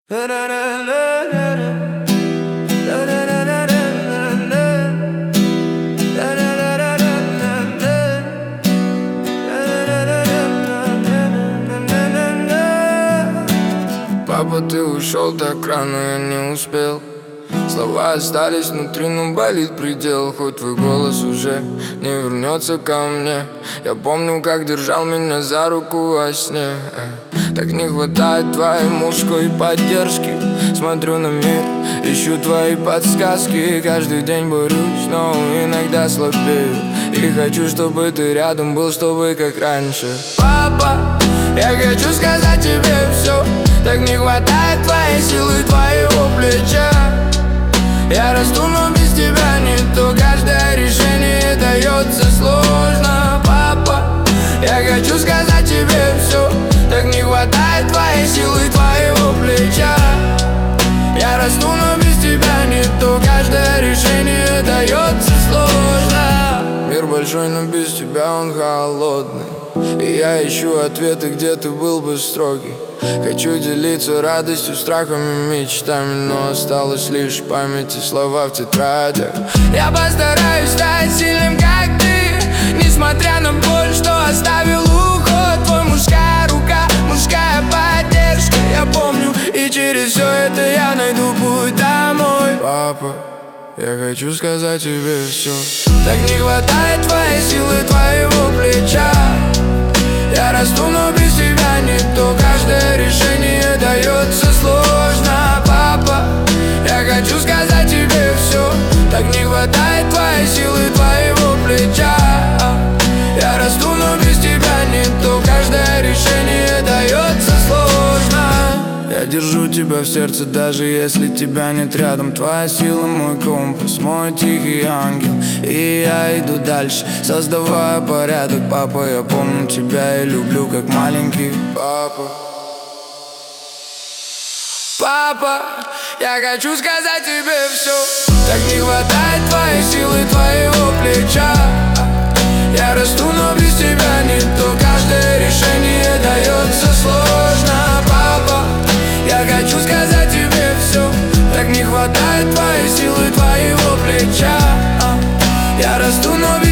Папа, ты ушел так рано, я не успел. Слова остались внутри, но болит предел. Хоть твой голос уже не вернется ко мне. Я помню, как держал меня за руку во сне. Так не хватает твоей мужской поддержки. Смотрю на мир, ищу твои подсказки. Каждый день борюсь, но иногда слабею. И хочу, чтобы ты рядом был, чтобы как раньше. Папа, я хочу сказать тебе все. Так не хватает твоей силы, твоего плеча. Я расту, но без тебя не то. Каждое решение дается сложно. Папа, я хочу сказать тебе все. Так не хватает твоей силы, твоего плеча. Я расту, но без тебя не то. Каждое решение дается сложно. Мир большой, но без тебя он холодный. И я ищу ответы, где ты был бы строгий. Хочу делиться радостью, страхами, мечтами, но осталось лишь память и слова в тетрадях. Я постараюсь стать сильным, как ты, несмотря на боль, что оставил уход. Твой мужская рука, мужская поддержка. Я помню, и через все это я найду путь домой. Папа, я хочу сказать тебе все. Так не хватает твоей силы, твоего плеча. Я расту, но без тебя не то. Каждое решение дается сложно. Папа, я хочу сказать тебе все. Так не хватает твоей силы, твоего плеча. Я расту, но без тебя не то. Каждое решение дается сложно. Я держу тебя в сердце, даже если тебя нет рядом. Твоя сила мой компас, мой тихий ангел. И я иду дальше, создавая порядок. Папа, я помню тебя и люблю, как маленький папа. Папа, я хочу сказать тебе все. Так не хватает твоей силы, твоего плеча. Я расту, но без тебя не то. Каждое решение дается сложно. Папа, я хочу сказать тебе все. Так не хватает твоей силы, твоего плеча. Я расту, но без